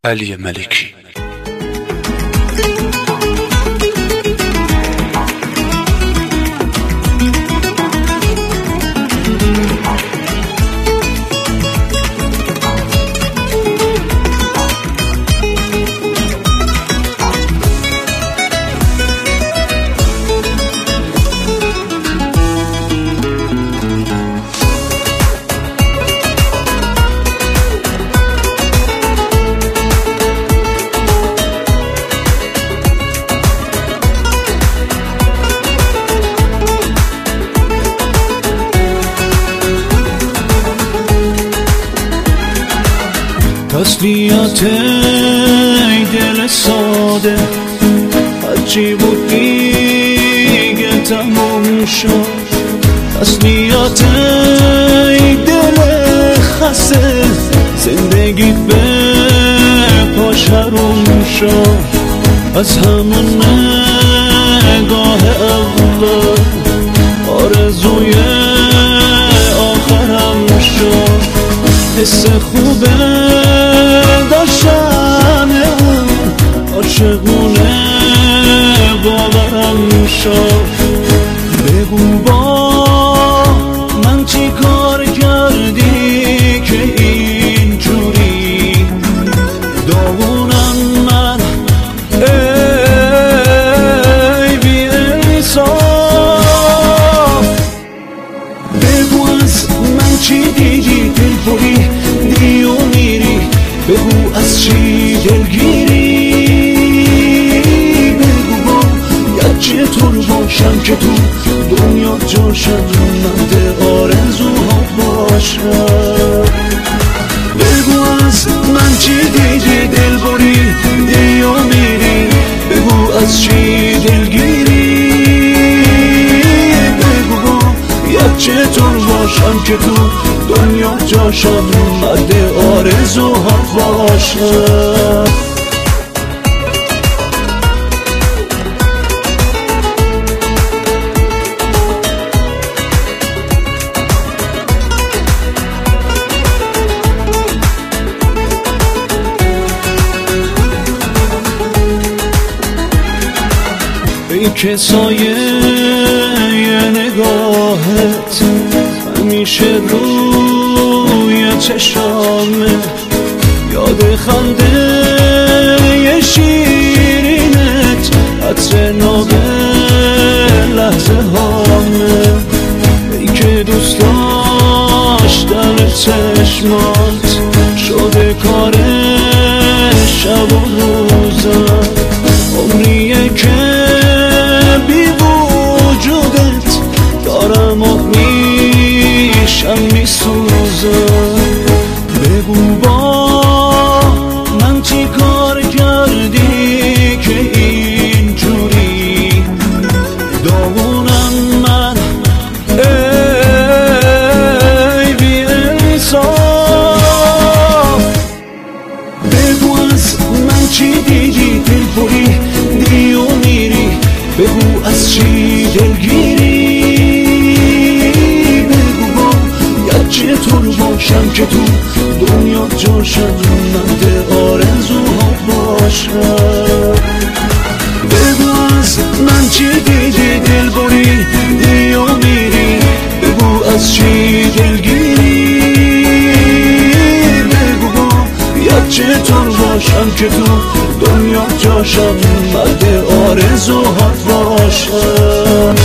علی ملکی. تسلیت ای دل ساده هرچی بود دیگه تموم شد. تسلیت ای دل خسته زندگیت به پاش حروم شد. از همون نگاه اول آرزوی آخرم شد. حس خوبه داشتن عاشقونه باورم شد. بگو با من چی کار کردی که اینجوری داغونم من ای بی انصاف. بگو از من چی دیدی دلبری دی و میری. بگو از چی دلگیری. بگو با چطور باشم که تو دنیا جاشم مند آرزوها باشم. بگو از من چی دیدی دلبری دی و میری. بگو از چی دلگیری. بگو با چطور باشم که تو دنیا جاشم مرد آرزوها باشم. ای که سایه نگاهت همیشه روی چشامه. یاد خنده شیرینت عطر ناب لحظه هامه. ای که دوست داشتن چشمات شده کار شب و روزم. عمریه که بی وجودت دارم و میشم میسوزم. بگو با من چی کار کردی که اینجوری داغونم من ای بی انصاف. بگو از من چی دیدی دلبری دی و میری. بگو از چی دلگیری. بگو با چطور باشم که تو دنیا جاشم مند آرزوها باشم. بگو از من چی دیدی دلبری دی و میری. بگو از چی دلگیری. بگو با چطور باشم که تو دنیا جاشم مرد آرزوها باشم.